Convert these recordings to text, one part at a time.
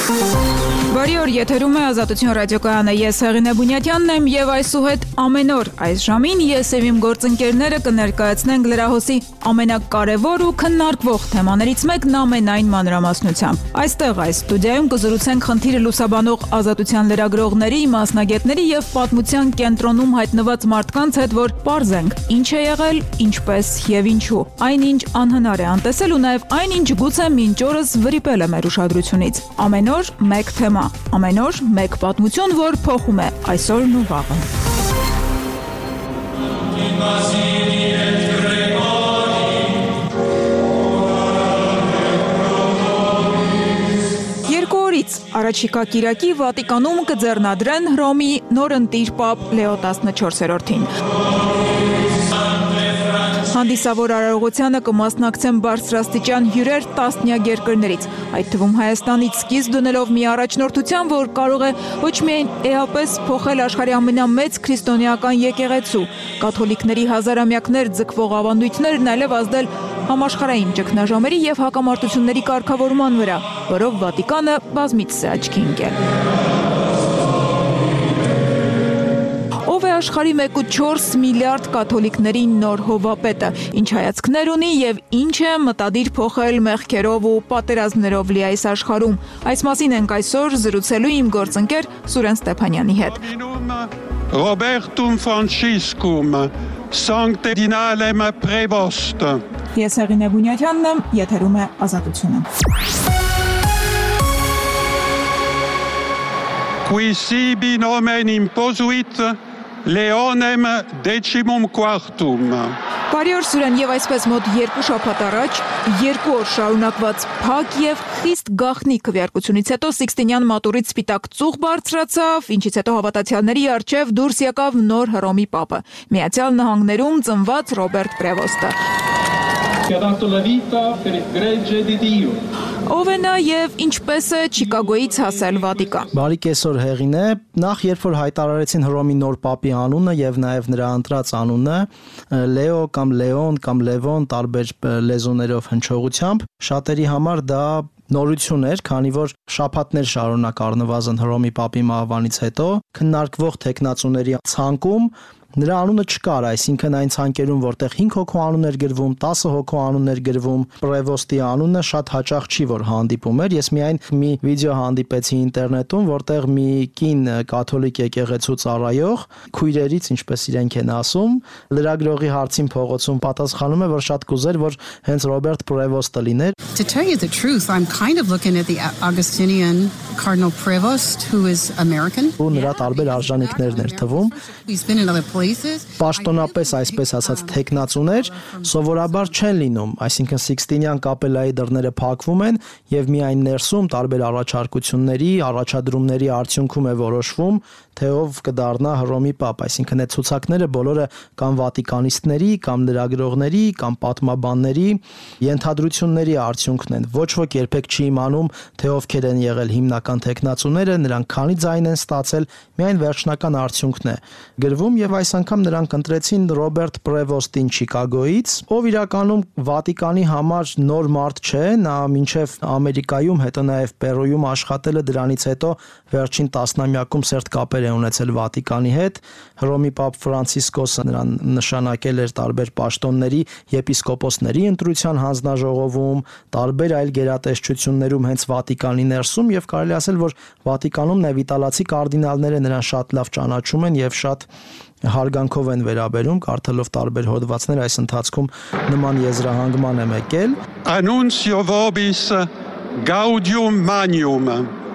Բարի օր, եթերում է Ազատություն ռադիոկայանը, ես Հեղինե Բունյատյանն եմ եւ այսուհետ ամեն օր այս ժամին ես եւ իմ գործընկերները կներկայացնենք լրահոսի ամենակարևոր ու քննարկվող թեմաներից մեկն ամենայն մանրամասնությամբ։ Այստեղ այս ստուդիայում կզրուցենք խնդիրը լուսաբանող ազատության լրագրողների, մասնագետների եւ պատմության կենտրոնում հայտնված մարդկանց հետ, որ պարզենք ինչ է եղել, ինչպես եւ ինչու։ Այնինչ անհնար է անտեսել ու նաեւ այնինչ գուցե մինչ օրս վրիպել է մեր ուշադրությունից։ Ամեն օր մեկ թեմա, ամեն օր մեկ պատմություն, որ փոխում է այսօրն ու վաղը։ Երկու օրից առաջիկա կիրակի Վատիկանում կձեռնադրեն Հռոմի նորընտիր պապ Լեո 14-րդին։ Հանդիսավոր արարողությանը կմասնակցեն բարձրաստիճան հյուրեր տասնյակ երկրներից, այդ թվում Հայաստանից սկիզբ դնելով մի առաջնորդության, որ կարող է ոչ միայն էապես փոխել աշխարհի ամենամեծ քրիստոնեական եկեղեցու, կաթոլիկների հազարամյակներ ձգվող ավանդույթներն այլև ազդել համաշխարհային ճգնաժամերի եւ հակամարտությունների կարգավորման վրա, որով Վատիկանը բազմիցս է աչքի ընկել։ Ով է աշխարհի 1.4 միլիարդ կաթոլիկների նոր հովապետը, ինչ հայացքներ ունի եւ ինչ է մտադիր փոխել մեղքերով ու պատերազմներով լի այս աշխարհում։ Այս մասին ենք այսօր զրուցելու իմ գործընկեր Սուրեն Ստեփանյանի հետ։ Robertum Franciscum Sancte Dinalem Prevost։ Ես Հեղինե Բունյատյանն եմ, եթերում է Ազատությունը։ Qui sibi nomen imposuit Leonem decimum quartum։ Բարի օր Սուրեն, եւ այսպես մոտ 2 շաբաթ առաջ 2 օր շարունակված փակ եւ խիստ գաղտնի քվեարկությունից հետո Սիկստինյան մատուրից սպիտակ ծուղ բարձրացավ, ինչից հետո հավատացյալների առջև դուրս եկավ նոր Հռոմի պապը, Միացյալ Նահանգներում ծնված Ռոբերտ Պրևոստը։ Ով է նա եւ ինչպես է Չիկագոյից հասել Վատիկան։ Բարի կեսօր Հեղինե, նախ երբ որ հայտարարեցին Հռոմի նոր պապի անունը եւ նաեւ նրա ընտրած անունը, Լեո կամ Լեոն կամ Լևոն տարբեր լեզուներով հնչողությամբ, շատերի համար դա նորություն էր, քանի որ շաբաթներ շարունակ առնվազն Հռոմի պապի մահվանից հետո քննարկվող տեխնացուների ցանկում նրա անունը չկար, այսինքն այն ցանկերում, որտեղ 5 հոգու անուն էր գրվում, 10 հոգու անուն էր գրվում, Պրևոստի անունը շատ հաճախ չի որ հանդիպում էր։ Ես միայն մի վիդեո հանդիպեցի ինտերնետում, որտեղ մի կին կաթոլիկ եկեղեցու ծառայող քույրերից, ինչպես իրենք են ասում, լրագրողի հարցին փողոցում պատասխանում է, որ շատ կուզեր, որ հենց Ռոբերտ Պրևոստը լիներ։ To tell you the truth, I'm kind of looking at the Augustinian Cardinal Prevost, who is American. Ու նրա տարբեր արժանինքներն էր թվում։ He's been in other places. Պաշտոնապես այսպես ասած տեխնացուներ սովորաբար չեն լինում, այսինքն Սիկստինյան կապելայի դռները փակվում են եւ միայն ներսում տարբեր առաջարկությունների, առաջադրումների արդյունքում է որոշվում, թե ով կդառնա Հռոմի պապ, այսինքն այդ ցուցակները բոլորը կամ վատիկանիստների, կամ լրագրողների, կամ պատմաբանների ենթադրությունների արդյունքն են։ Ոչ ոք երբեք չի իմանում, թե ովքեր են եղել հիմնական տեխնացուները, նրանք քանի ձայն են ստացել, միայն վերջնական արդյունքն է գրվում եւ այս անգամ նրանք ընտրեցին Ռոբերտ Պրևոստին Չիկագոյից, ով իրականում Վատիկանի համար նոր մարդ չէ, նա մինչև Ամերիկայում, հետո նաեւ Պերույում աշխատել է, դրանից հետո վերջին տասնամյակում սերտ կապեր է ունեցել Վատիկանի հետ։ Հռոմի պապ Ֆրանցիսկոսը նրան նշանակել էր տարբեր պաշտոնների, եպիսկոպոսների ընտրության հանձնաժողովում, տարբեր այլ գերատեսչություններում հենց Վատիկանի ներսում եւ կարելի ասել, որ Վատիկանում նաեւ իտալացի կարդինալները նրան շատ լավ ճանաչում են եւ շատ հարգանքով են վերաբերում, կարդալով տարբեր հոդվածներ այս ընթացքում նման եզրահանգման եմ եկել։ Annuncio vobis gaudium magnum.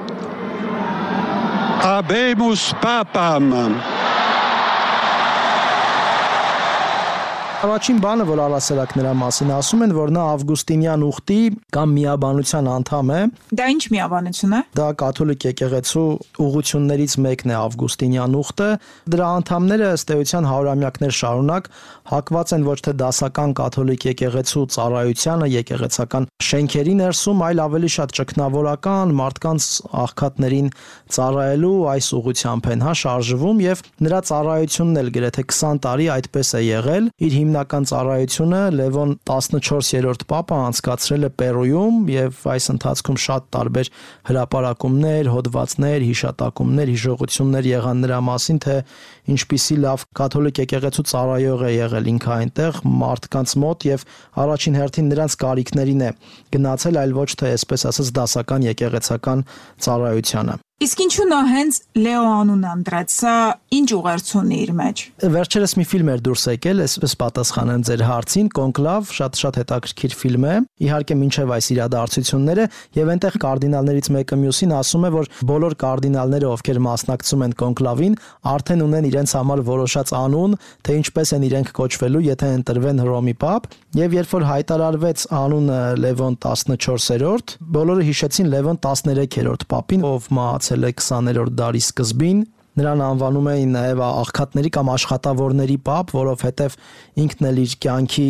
Habemus papam. Առաջին բանը, որ առասարակ նրա մասին ասում են, որ նա Ավգուստինյան ուխտի կամ միաբանության անդամ է։ Դա ինչ միաբանություն է։ Դա կաթոլիկ եկեղեցու ուղղություններից մեկն է Ավգուստինյան ուխտը։ Դրա անդամները ըստ էության հարյուրամյակներ շարունակ հակված են ոչ թե դասական կաթոլիկ եկեղեցու ծառայությանը, եկեղեցական շենքերի ներսում, այլ ավելի շատ ճգնավորական մարդկանց աղքատներին ծառայելու այս ուղղությամբ են շարժվում եւ նրա ծառայությունն էլ գրեթե 20 տարի այդպես է եղել։ Իր հիմնական ծառայությունը Լևոն 14-րդ պապը անցկացրել է Պերույում եւ այս ընթացքում շատ տարբեր հրապարակումներ, հոդվածներ, հիշատակումներ, հիշողություններ եղան նրա մասին, թե ինչպիսի լավ կաթոլիկ եկեղեցու ծառայող է եղել ինքը այնտեղ մարդկանց մոտ եւ առաջին հերթին նրանց կարիքներին է գնացել, այլ ոչ թե այսպես ասած դասական եկեղեցական ծառայությանը։ Իսկ ինչու նա հենց Լեո անուն ընտրեց, սա ինչ ուղերձ ունի իր մեջ։ Վերջերս մի ֆիլմ էր դուրս եկել, այսպես պատասխանեմ ձեր հարցին, Կոնկլավ, շատ հետաքրքիր ֆիլմ է։ Իհարկե մինչև այս իրադարձությունները եւ այնտեղ կարդինալներից մեկը մյուսին ասում է, որ բոլոր կարդինալները, ովքեր մասնակցում են Կոնկլավին, արդեն ունեն իրենց համար որոշած անուն, թե ինչպես են իրենք կոչվելու, եթե ընտրվեն Հռոմի պապ, եւ երբ որ հայտարարվեց անունը Լևոն 14-րդ, բոլորը հիշեցին Լևոն 13-րդ պապին, ով մահացել է 20-րդ դարի սկզբին։ Նրան անվանում էին նաև աղքատների կամ աշխատավորների պապ, որովհետև ինքն էլ իր կյանքի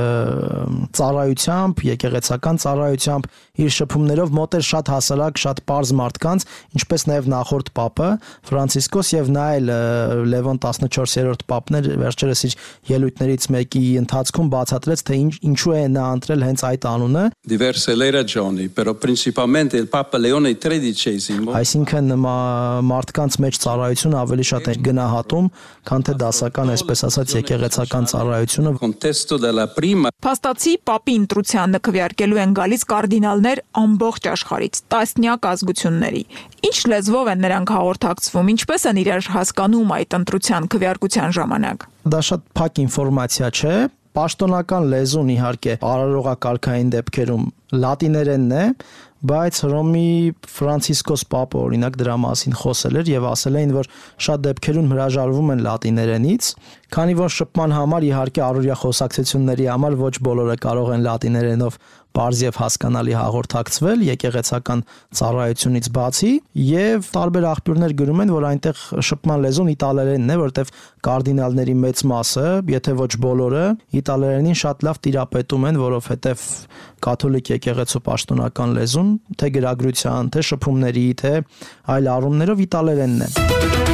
ծառայությամբ, եկեղեցական ծառայությամբ, իր շփումներով մոտ էր շատ հասարակ, շատ պարզ մարդկանց, ինչպես նաև նախորդ պապը Ֆրանցիսկոս, եւ նա էլ Լևոն 14-րդ պապն էր, վերջերս իր ելույթներից մեկի ընթացքում բացատրեց, թե ինչու է նա ընտրել հենց այդ անունը։ Diverse le ragioni, però principalmente il Papa Leone XIII. Այսինքն մարդկանց մեջ ծառայությունը ավելի շատ է գնահատում, քան թե դասական, այսպես ասած, եկեղեցական ծառայությունը։ Contesto della prima Փաստացի պապի ընտրությանը քվեարկելու են գալիս կարդինալներ ամբողջ աշխարհից, տասնյակ ազգությունների։ Ինչ լեզվով են նրանք հաղորդակցվում, ինչպես են իրար հասկանում այդ ընտրության քվեարկության ժամանակ։ Դա շատ փակ ինֆորմացիա չէ։ Պաշտոնական լեզուն իհարկե արարողակարգային դեպքերում լատիներենն է, բայց Հռոմի Ֆրանցիսկոս պապը օրինակ դրա մասին խոսել էր եւ ասել էին, որ շատ դեպքերում հրաժարվում են լատիներենից, քանի որ շփման համար իհարկե առօրյա խոսակցությունների համար ոչ բոլորը կարող են լատիներենով պարզ եւ հասկանալի հաղորդակցվել եկեղեցական ծառայությունից բացի, եւ տարբեր աղբյուրներ գրում են, որ այնտեղ շփման լեզուն իտալերենն է, որտեղ կարդինալների մեծ մասը, եթե ոչ բոլորը, իտալերենին շատ լավ տիրապետում են, որովհետեւ կաթոլիկ եկեղեցու պաշտոնական լեզուն, թե գրագրության, թե շփումների, թե այլ առումներով իտալերենն է։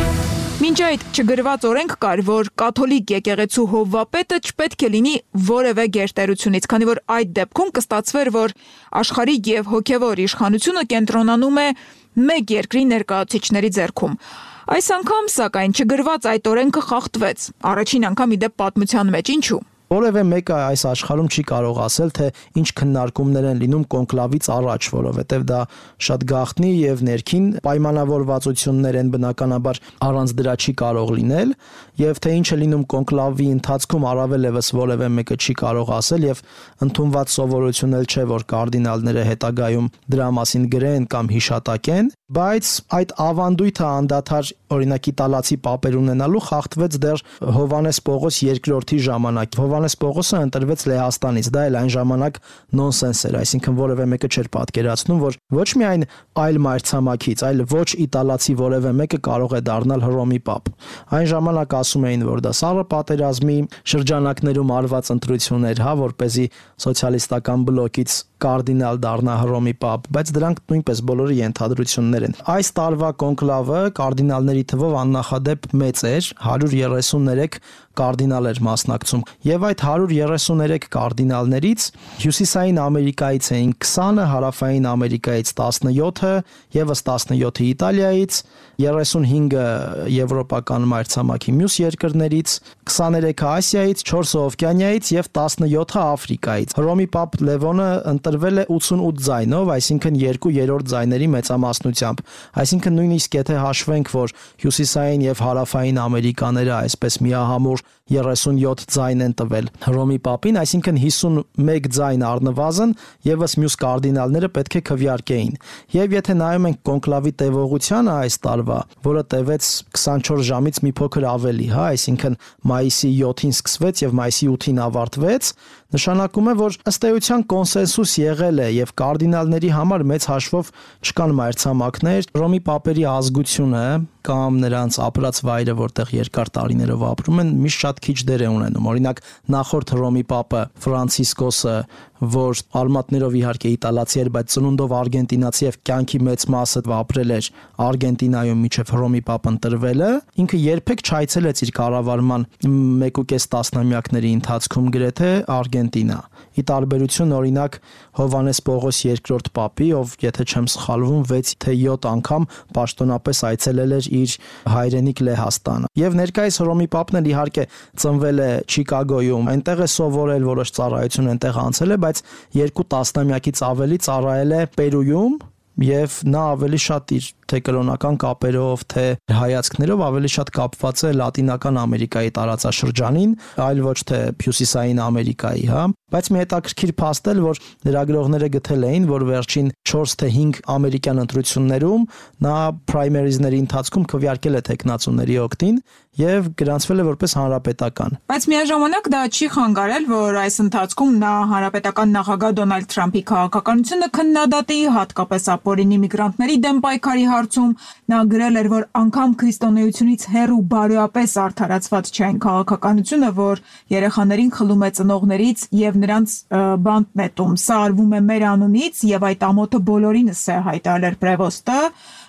Մինչ այդ չգրված օրենք կար, որ կաթոլիկ եկեղեցու հովվապետը չպետք է լինի որևէ գերտերությունից, քանի որ այդ դեպքում կստացվեր, որ աշխարհիկ եւ հոգեվոր իշխանությունը կենտրոնանում է մեկ երկրի ներկայացուցիչների ձեռքում։ Այս անգամ, սակայն, չգրված այդ օրենքը խախտվեց։ Առաջին անգամ ի դեպ պատմության մեջ, ինչու։ Որևէ մեկը այս աշխարհում չի կարող ասել, թե ինչ քննարկումներ են լինում կոնկլավից առաջ, որովհետև դա շատ գաղտնի եւ ներքին պայմանավորվածություններ են, բնականաբար առանց դրա չի կարող լինել, եւ թե ինչ է լինում կոնկլավի ընթացքում առավել եւս որևէ մեկը չի կարող ասել, եւ ընդունված սովորություն էլ չէ, որ կարդինալները հետագայում դրա մասին գրեն կամ հիշատակեն, բայց այդ ավանդույթը անդադար օրինակ իտալացի պապեր ունենալու խախտվեց դեռ Հովհաննես Պողոս II-ի ժամանակ։ Հովհաննես Պողոսը ընտրվեց Լեհաստանից, դա էլ այն ժամանակ նոնսենս էր, այսինքն որևէ մեկը չէր պատկերացնում, որ ոչ միայն այլ մայրցամաքից, այլ ոչ իտալացի որևէ մեկը կարող է դառնալ Հռոմի պապ։ Այն ժամանակ ասում էին, որ դա սառը պատերազմի շրջանակներում արված ընտրություն էր, որպեսզի սոցիալիստական բլոկից կարդինալ դառնա Հռոմի պապ, բայց դրանք նույնպես բոլորը ենթադրություններ են։ Այս տարվա կոնկլավը կարդինալների թվով աննախադեպ մեծ էր, 133 կարդինալ էր մասնակցում, եւ այդ 133 կարդինալներից հյուսիսային Ամերիկայից էին 20-ը, հարավային Ամերիկայից 17-ը, եւս 17-ը Իտալիայից, 35-ը եվրոպական մայրցամաքի մյուս երկրներից, 23-ը Ասիայից, 4-ը Օվկիանիայից եւ 17-ը Աֆրիկայից։ Հռոմի պապ Լևոնը ընտրվել է 88 ձայնով, այսինքն 2/3 ձայների մեծամասնությամբ։ Այսինքն նույնիսկ եթե հաշվենք, որ հյուսիսային եւ հարավային Ամերիկաները այսպես միահամուռ 37 ձայն են տվել Հռոմի պապին, այսինքն 51 ձայն առնվազն եւս մյուս կարդինալները պետք է քվեարկեին։ Եվ եթե նայում ենք կոնկլավի տևողությանը այս տարվա, որը տևեց 24 ժամից մի փոքր ավելի, այսինքն մայիսի 7-ին սկսվեց եւ մայիսի 8-ին ավարտվեց, նշանակում է, որ ըստ էության կոնսենսուս եղել է եւ կարդինալների համար մեծ հաշվով չկան մայրցամաքներ, Հռոմի պապերի ազգությունը կամ նրանց ապրած վայրը, որտեղ երկար տարիներով ապրում են, միշտ շատ քիչ դեր է ունենում։ Օրինակ, նախորդ Հռոմի Պապը Ֆրանցիսկոսը, որ արմատներով իհարկե իտալացի էր, բայց ծնունդով արգենտինացի եւ կյանքի մեծ մասը ապրել էր Արգենտինայում մինչեւ Հռոմի Պապն տրվելը, ինքը երբեք չայցելեց իր կառավարման 1.5 տասնամյակների ընթացքում գրեթե Արգենտինա։ Ի տարբերություն օրինակ Հովհաննես Պողոս II Պապի, ով եթե չեմ սխալվում 6 թե 7 անգամ պաշտոնապես այցելել էր իր հայրենիք Լեհաստանը։ Եվ ներկայիս Հռոմի Պապն էլ իհարկե ծնվել է Չիկագոյում, այնտեղ է սովորել, որոշ ծառայություն այնտեղ անցել է, բայց 2 տասնամյակից ավելի ծառայել է Պերույում եւ նա ավելի շատ իր թե կրոնական կապերով, թե հայացքներով ավելի շատ կապված է Լատինական Ամերիկայի տարածաշրջանին, այլ ոչ թե Հյուսիսային Ամերիկայի, հա։ Բայց մի հետաքրքիր փաստ էլ, որ լրագրողները գտել էին, որ վերջին 4 թե 5 ամերիկյան ընտրություններում նա պրայմերիզների ընթացքում քվեարկել է տեխնացուների օգտին եւ գրանցվել է որպես հանրապետական։ Բայց միաժամանակ դա չի խանգարել, որ այս ընթացքում նա հանրապետական նախագահ Դոնալդ Թրամփի քաղաքականությունը քննադատի, հատկապես ապօրինի միգրանտների դեմ պայքարի հարցում։ Նա գրել էր, որ անգամ քրիստոնեությունից հեռու բարոյապես արդարացված չէ այն քաղաքականությունը, որ երեխաներին խլում է ծնողներից եւ նրանց բանտ նետում։ Սա արվում է մեր անունից եւ այդ ամոթը բոլորինս է հայտարարել Պրևոստը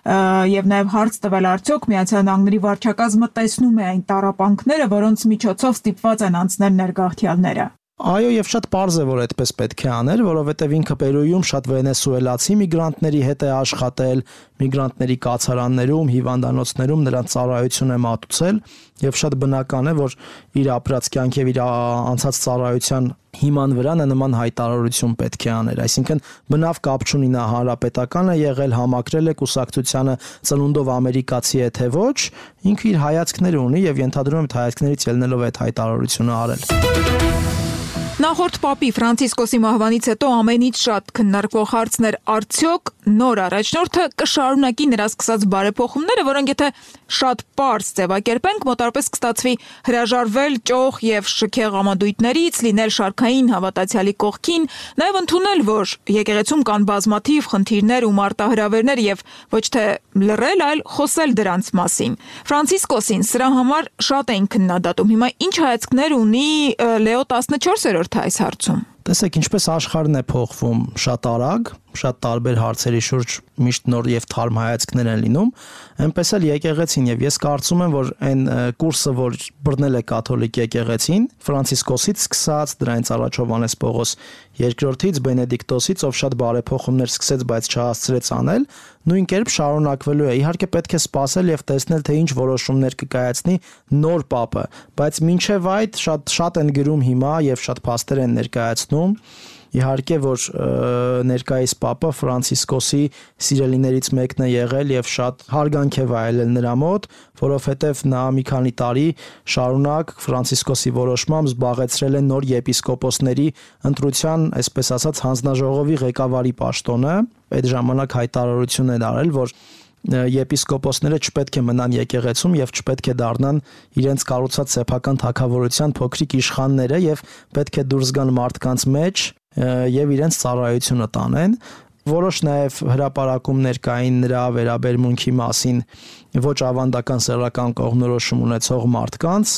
եւ նաեւ հարց տվել արդյոք Միացյալ Նահանգների վարչակազմը տեսնում է այն տառապանքները, որոնց միջոցով ստիպված են անցնել ներգաղթյալները։ Այո, եւ շատ պարզ է, որ այդպես պետք է անել, որովհետեւ ինքը Պերույում շատ վենեսուելացի միգրանտների հետ է աշխատել, միգրանտների կացարաններում, հիվանդանոցներում նրանց ծառայություն է մատուցել եւ շատ բնական է, որ իր ապրած կյանք եւ իր անցած ծառայության հիման վրա նման հայտարարություն պետք է աներ, այսինքն բնավ կապ չունի նա հանրապետական է եղել, համակրել է կուսակցությանը ծնունդով ամերիկացի է թե ոչ, ինքը իր հայացքները ունի եւ ենթադրում եմ այդ հայացքներից ելնելով այդ հայտարարությունը արել։ Նախորդ Պապի Ֆրանցիսկոսի մահվանից հետո ամենից շատ քննարկվող հարցն էր արդյոք նոր առաջնորդը կշարունակի նրա սկսած բարեփոխումները, որոնք եթե շատ պարզ ձևակերպենք, մոտարպես կստացվի հրաժարվել ճոխ եւ շքեղ ամադույթներից, լինել շարքային հավատացյալի կողքին, նաեւ ընդունել, որ եկեղեցում կան բազմաթիվ խնդիրներ ու մարտահրավերներ եւ ոչ թե լռել, այլ խոսել դրանց մասին։ Ֆրանցիսկոսին սրա համար շատ էին քննադատում։ Հիմա ինչ հայացքներ ունի Լեո 14-րդը այս հարցում։ Տեսեք, ինչպես աշխարհն է փոխվում շատ արագ, շատ տարբեր հարցերի շուրջ միշտ նոր եւ թարմ հայացքներ են լինում, այնպես էլ եկեղեցին եւ ես կարծում եմ, որ այն կուրսը, որ բռնել է կաթոլիկ եկեղեցին, Ֆրանցիսկոսից սկսած, դրանից առաջ Հովհաննես Պողոս II-ից, Բենեդիկտոսից, ով շատ բարեփոխումներ սկսեց, բայց չհասցրեց անել, նույն կերպ շարունակվելու է։ Իհարկե պետք է սպասել եւ տեսնել, թե ինչ որոշումներ կկայացնի նոր Պապը, բայց մինչեւ այդ շատ են գրում հիմա եւ շատ փաստեր են ներկայացնում Իհարկե, որ ներկայիս Պապը Ֆրանցիսկոսի սիրելիներից մեկն է եղել եւ շատ հարգանք է վայելել նրա մոտ, որովհետեւ նա մի քանի տարի շարունակ Ֆրանցիսկոսի որոշմամբ զբաղեցրել է նոր եպիսկոպոսների ընտրության, այսպես ասած, հանձնաժողովի ղեկավարի պաշտոնը։ Այդ ժամանակ հայտարարություն է արել, որ եպիսկոպոսները չպետք է մնան եկեղեցում եւ չպետք է դառնան իրենց կառուցած սեփական թագավորության փոքրիկ իշխանները եւ պետք է դուրս գան մարդկանց մեջ եւ իրենց ծառայությունը տանեն։ Որոշ նաև հրապարակումներ կային նրա վերաբերմունքի մասին ոչ ավանդական սեռական կողմնորոշում ունեցող մարդկանց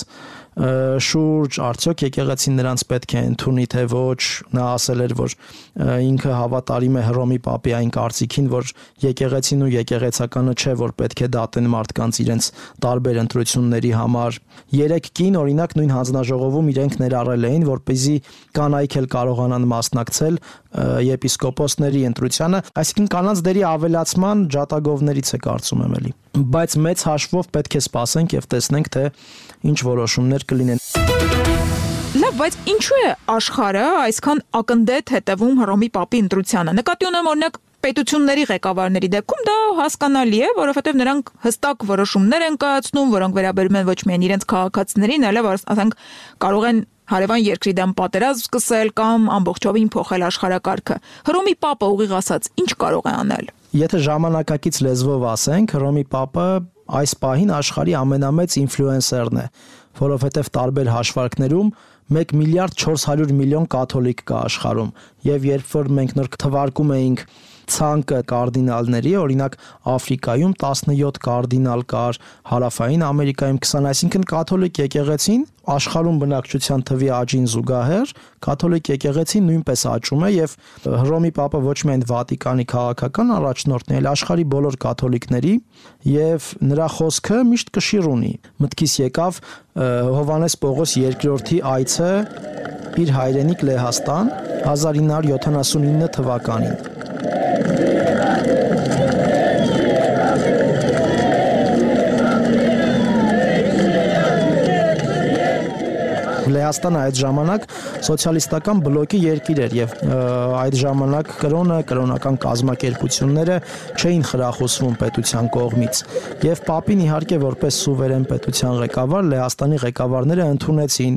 շուրջ, արդյոք եկեղեցին նրանց պետք է ընդունի թե ոչ, նա ասել էր, որ ինքը հավատարիմ է Հռոմի Պապի այն կարծիքին, որ եկեղեցին ու եկեղեցականը չէ, որ պետք է դատեն մարդկանց իրենց տարբեր ընտրությունների համար։ 3 կին, օրինակ, նույն հանձնաժողովում իրենք ներառել էին, որպեսզի կանայք էլ կարողանան մասնակցել եպիսկոպոսների ընտրությանը, այսինքն կանանց դերի ավելացման ջատագովներից է կարծում եմ էլի։ Բայց մեծ հաշվով պետք է սպասենք եւ տեսնենք, թե ինչ որոշումներ կլինեն։ Լավ, բայց ինչու է աշխարհը այսքան ակնդետ հետևում Հռոմի Պապի ընտրությանը։ Նկատի ունեմ օրինակ պետությունների ղեկավարների դեպքում դա հասկանալի է, որովհետև նրանք հստակ որոշումներ են կայացնում, որոնք վերաբերում են ոչ միայն իրենց քաղաքացիներին, այլև ասենք կարող են հարևան երկրի դեմ պատերազմ սկսել կամ ամբողջովին փոխել աշխարհակարգը։ Հռոմի Պապը ուղիղ ասած ինչ կարող է անել։ Եթե ժամանակակից լեզվով ասենք, Հռոմի Պապը այս պահին աշխարհի ամենամեծ ինֆլուենսերն է, որովհետև տարբեր հաշվարկներում 1 միլիարդ 400 միլիոն կաթոլիկ կա աշխարհում, եւ երբ որ մենք նոր թվարկում էինք ցանկը կարդինալների, օրինակ Աֆրիկայում 17 կարդինալ կար, Հարավային Ամերիկայում 20, այսինքն կաթոլիկ եկեղեցին աշխարհում բնակչության թվի աճին զուգահեռ կաթոլիկ եկեղեցին նույնպես աճում է եւ Հռոմի Պապը ոչ միայն Վատիկանի քաղաքական առաջնորդն է, այլ աշխարհի բոլոր կաթոլիկների եւ նրա խոսքը միշտ կշիռ ունի։ Մտքիս եկավ Հովհաննես Պողոս II-ի այցը իր հայրենիք Լեհաստան 1979 թվականին։ Լեհաստանը այդ ժամանակ սոցիալիստական բլոկի երկիր էր եւ այդ ժամանակ կրոնական կազմակերպությունները չէին խրախուսվում պետության կողմից եւ Պապին իհարկե որպես սուվերեն պետության ղեկավար Լեհաստանի ղեկավարները ընդունեցին։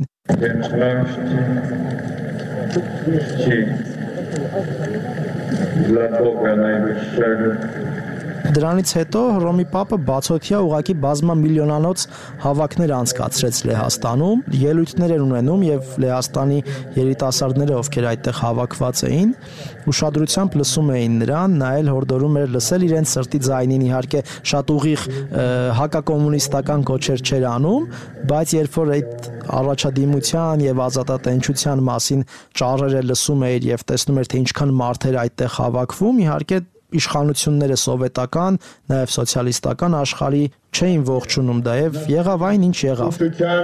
Դրանից հետո Հռոմի Պապը բացօթյա ուղակի բազմամիլիոնանոց հավաքներ անցկացրեց Լեհաստանում, ելույթներ էր ունենում եւ Լեհաստանի երիտասարդները, ովքեր այդտեղ հավաքված էին, ուշադրությամբ լսում էին նրան, նա էլ հորդորում էր լսել իրենց սրտի ձայնին, իհարկե շատ ուղիղ հակակոմունիստական կոչեր չէր անում, բայց երբ որ այդ առաջադիմության եւ ազատատենչության մասին ճառերը լսում էր եւ տեսնում էր թե ինչքան մարդեր այդտեղ հավաքվում, իհարկե իշխանությունները սովետական, նաև սոցիալիստական աշխարհի չէին ողջունում դա եւ եղավ այն ինչ եղավ։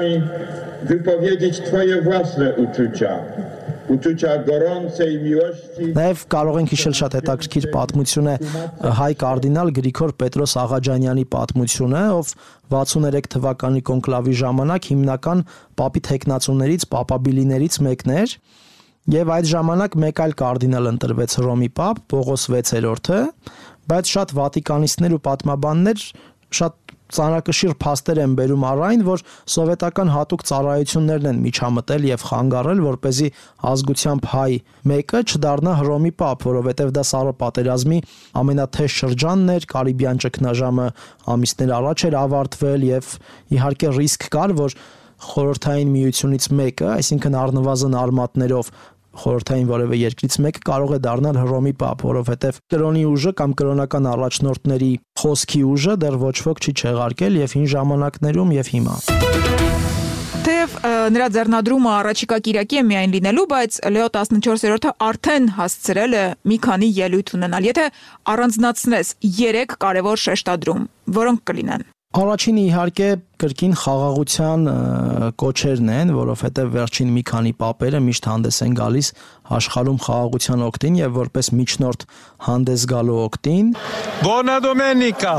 Նաև կարող ենք հիշել շատ հետաքրքիր պատմությունը հայ կարդինալ Գրիգոր Պետրոս Աղաջանյանի պատմությունը, ով 63 թվականի կոնկլավի ժամանակ հիմնական պապի թեկնածուներից, պապաբիլիներից մեկն էր։ Եվ այդ ժամանակ մեկ այլ կարդինալ ընտրվեց Հռոմի Պապ, Պողոս 6-րդը, բայց շատ վատիկանիստներ ու պատմաբաններ շատ ծանրակշիռ փաստեր են բերում առ այն, որ սովետական հատուկ ծառայություններն են միջամտել եւ խանգարել, որպեսզի ազգությամբ հայ մեկը չդառնա Հռոմի Պապ, որովհետեւ դա Սառը պատերազմի ամենաթեժ շրջանն էր, Կարիբյան ճգնաժամը ամիսներ առաջ էր ավարտվել եւ իհարկե ռիսկ կար, որ խորհրդային միությունից մեկը, այսինքն առնվազն արմատներով խորհրդային որևէ երկրից մեկը կարող է դառնալ Հռոմի Պապ, որովհետև կրոնի ուժը կամ կրոնական առաջնորդների խոսքի ուժը դեռ ոչ ոք չի չեղարկել եւ հին ժամանակներում եւ հիմա։ Թեև նրա ձեռնադրումը առաջիկա կիրակի է միայն լինելու, բայց Լեո 14-րդը արդեն հասցրել է մի քանի ելույթ ունենալ։ Եթե առանձնացնես 3 կարևոր շեշտադրում, որոնք կլինեն։ Առաջինը իհարկե կրկին խաղաղության կոչերն են, որովհետև վերջին մի քանի պապերը միշտ հանդես են գալիս աշխարհում խաղաղության օգտին եւ որպես միջնորդ հանդես գալու օգտին։ Buona domenica.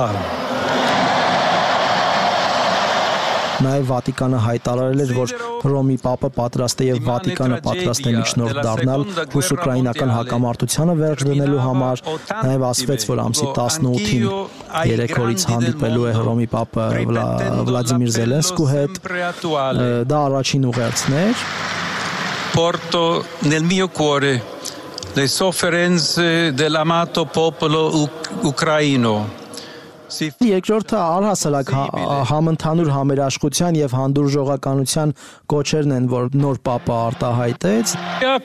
Նաև Վատիկանը հայտարարել էր, որ Հռոմի Պապը պատրաստ է եւ Վատիկանը պատրաստ է միջնորդ դառնալ ռուս-ուկրաինական հակամարտությանը վերջ դնելու համար։ Նաև ասվեց, որ ամսի 18-ին 3 օրից հանդիպելու է Հռոմի Պապը Վլադիմիր Զելենսկու հետ։ Դա առաջին ուղերձն էր։ Porto nel mio cuore le sofferenze dell'amato popolo ucraino. Երկրորդը առհասարակ համընդհանուր համերաշխության եւ հանդուրժողականության կոչերն են, որ նոր պապը արտահայտեց։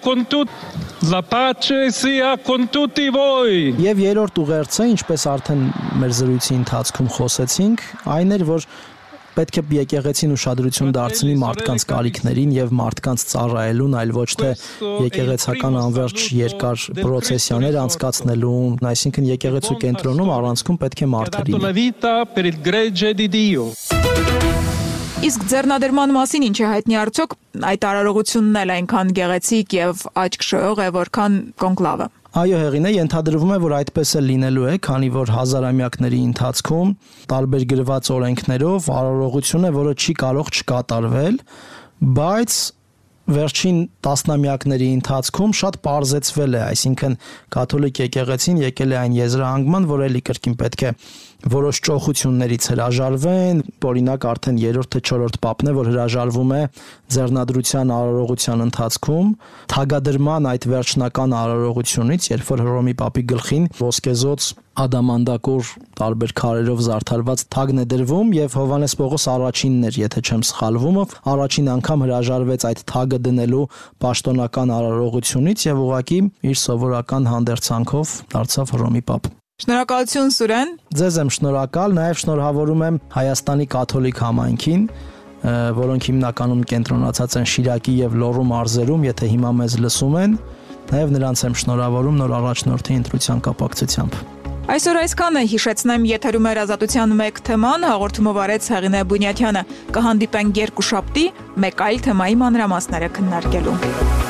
Եվ երրորդ ուղերձը, ինչպես արդեն մեր զրույցի ընթացքում խոսեցինք, այն էր, որ պետք է եկեղեցին ուշադրություն դարձնի մարդկանց կարիքներին եւ մարդկանց ծառայելուն, այլ ոչ թե եկեղեցական անverջ երկար պրոցեսիաներ անցկացնելուն, այսինքն եկեղեցու կենտրոնում առանցքում պետք է մարդը լինի։ Իսկ ձեռնադրման մասին ինչ է հայտնի արդյոք այդ արարողությունն էլ այնքան գեղեցիկ եւ աչք շոյող է, որքան կոնկլավը։ Այո, Հեղինե, ենթադրվում է, որ այդպես է լինելու է, քանի որ հազարամյակների ընթացքում տարբեր գրված օրենքներով արարողություն է, որը չի կարող չկատարվել, բայց վերջին տասնամյակների ընթացքում շատ պարզեցվել է, այսինքն կաթոլիկ եկեղեցին եկել է այն եզրահանգման, որ էլի կրկին պետք է որոշ ճոխություններից հրաժարվեն, օրինակ արդեն 3-րդ թե 4-րդ պապն է, որ հրաժարվում է ձեռնադրության արարողության ընթացքում, թագադրման այդ վերջնական արարողությունից, երբ որ Հռոմի պապի գլխին ոսկեզոծ ադամանդակուր տարբեր քարերով զարդարված թագն է դրվում եւ Հովհաննես Պողոս առաջինն էր, եթե չեմ սխալվում, առաջին անգամ հրաժարվեց այդ թագը դնելու պաշտոնական արարողությունից եւ ուղղակի իր սովորական հանդերձանքով դարձավ Հռոմի պապ։ Շնորհակալություն Սուրեն։ Ձեզ եմ շնորհակալ, նաև շնորհավորում եմ Հայաստանի կաթոլիկ համայնքին, որոնք հիմնականում կենտրոնացած են Շիրակի եւ Լոռու մարզերում, եթե հիմա մեզ լսում են, նաև նրանց եմ շնորհավորում նոր առաջնորդի ընտրության կապակցությամբ։ Այսօր այսքանը, հիշեցնեմ, եթերում էր Ազատության մեկ թեման, հաղորդումով արեց Հեղինե Բունյաթյանը։ Կհանդիպենք երկուշաբթի մեկ այլ թեմայի մանրամասները քննարկելու։